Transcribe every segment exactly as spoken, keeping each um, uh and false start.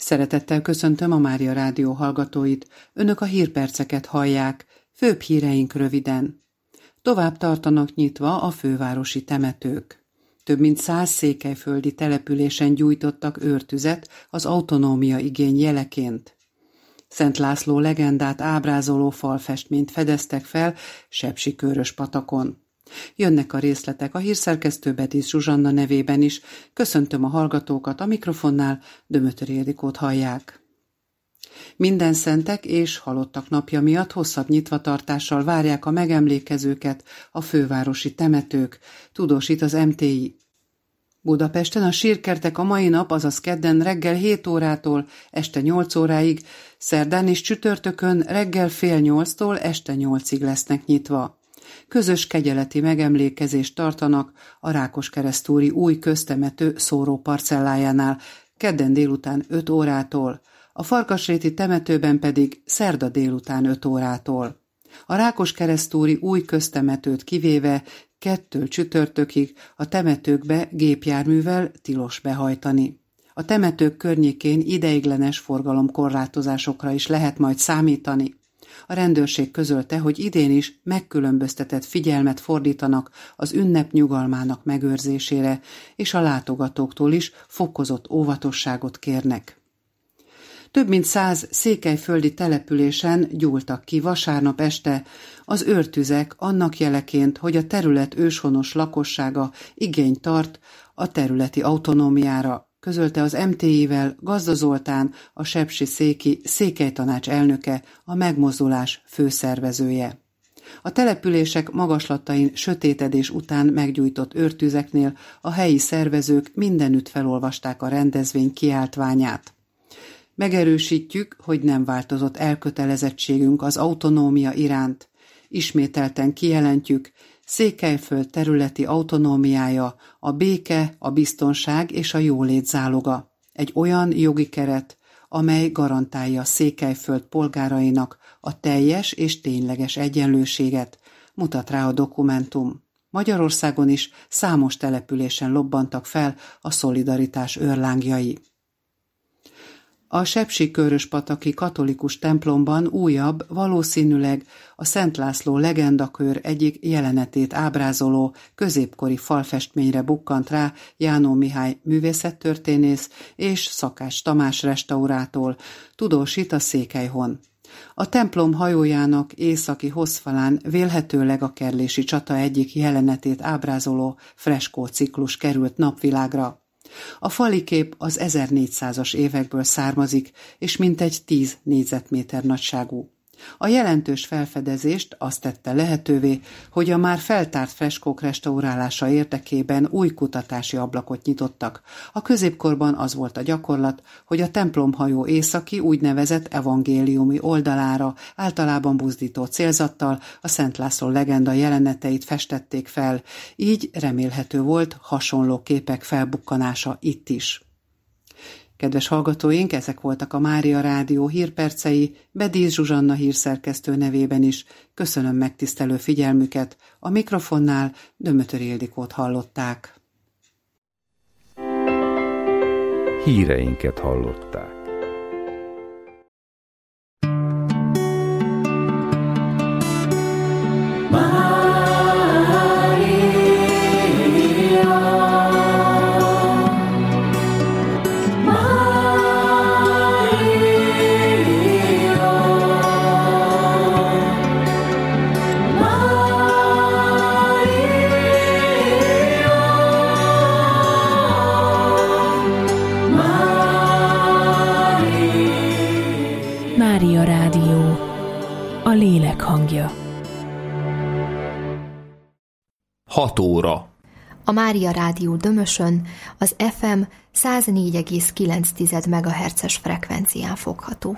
Szeretettel köszöntöm a Mária Rádió hallgatóit. Önök a hírperceket hallják, főbb híreink röviden. Tovább tartanak nyitva a fővárosi temetők. Több mint száz székelyföldi településen gyújtottak őrtüzet az autonómia igény jeleként. Szent László legendát ábrázoló falfestményt fedeztek fel Sepsikőröspatakon. Jönnek a részletek a hírszerkesztő Bedísz Zsuzsanna nevében is. Köszöntöm a hallgatókat, a mikrofonnál Dömötör Ildikót hallják. Mindenszentek és halottak napja miatt hosszabb nyitvatartással várják a megemlékezőket a fővárosi temetők, tudósít az em té i. Budapesten a sírkertek a mai nap, azaz kedden reggel hét órától este nyolc óráig, szerdán és csütörtökön reggel fél nyolctól este nyolcig lesznek nyitva. Közös kegyeleti megemlékezést tartanak a Rákoskeresztúri új köztemető szóróparcellájánál, kedden délután öt órától, a Farkasréti temetőben pedig szerda délután öt órától. A Rákoskeresztúri új köztemetőt kivéve kettől csütörtökig a temetőkbe gépjárművel tilos behajtani. A temetők környékén ideiglenes forgalomkorlátozásokra is lehet majd számítani. A rendőrség közölte, hogy idén is megkülönböztetett figyelmet fordítanak az ünnep nyugalmának megőrzésére, és a látogatóktól is fokozott óvatosságot kérnek. Több mint száz székelyföldi településen gyúltak ki vasárnap este az őrtüzek annak jeleként, hogy a terület őshonos lakossága igényt tart a területi autonómiára, közölte az em té i-vel Gazda Zoltán, a sepsiszéki székelytanács elnöke, a megmozdulás főszervezője. A települések magaslatain sötétedés után meggyújtott őrtüzeknél a helyi szervezők mindenütt felolvasták a rendezvény kiáltványát. Megerősítjük, hogy nem változott elkötelezettségünk az autonómia iránt. Ismételten kijelentjük, Székelyföld területi autonómiája a béke, a biztonság és a jólét záloga. Egy olyan jogi keret, amely garantálja Székelyföld polgárainak a teljes és tényleges egyenlőséget, mutat rá a dokumentum. Magyarországon is számos településen lobbantak fel a szolidaritás őrlángjai. A Sepsikőröspataki katolikus templomban újabb, valószínűleg a Szent László legendakör egyik jelenetét ábrázoló középkori falfestményre bukkant rá Jánó Mihály művészettörténész és Szakács Tamás restaurátor, tudósít a Székelyhon. A templom hajójának északi hosszfalán vélhetőleg a kerlési csata egyik jelenetét ábrázoló freskó ciklus került napvilágra. A fali kép az ezernégyszázas évekből származik, és mintegy tíz négyzetméter nagyságú. A jelentős felfedezést azt tette lehetővé, hogy a már feltárt freskók restaurálása érdekében új kutatási ablakot nyitottak. A középkorban az volt a gyakorlat, hogy a templomhajó északi úgynevezett evangéliumi oldalára általában buzdító célzattal a Szent László legenda jeleneteit festették fel, így remélhető volt hasonló képek felbukkanása itt is. Kedves hallgatóink, ezek voltak a Mária Rádió hírpercei, Bedísz Zsuzsanna hírszerkesztő nevében is. Köszönöm megtisztelő figyelmüket, a mikrofonnál Dömötör Ildikót hallották. Híreinket hallották. Mária Rádió, a lélek hangja. hat óra. A Mária Rádió Dömösön az ef em száznégy egész kilenc megahertzes frekvencián fogható.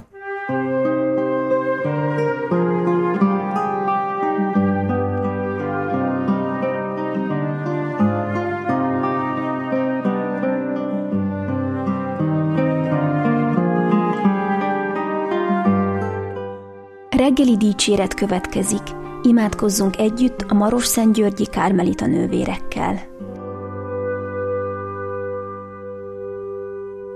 Reggeli dicséret következik. Imádkozzunk együtt a Marosszentgyörgyi kármelita nővérekkel.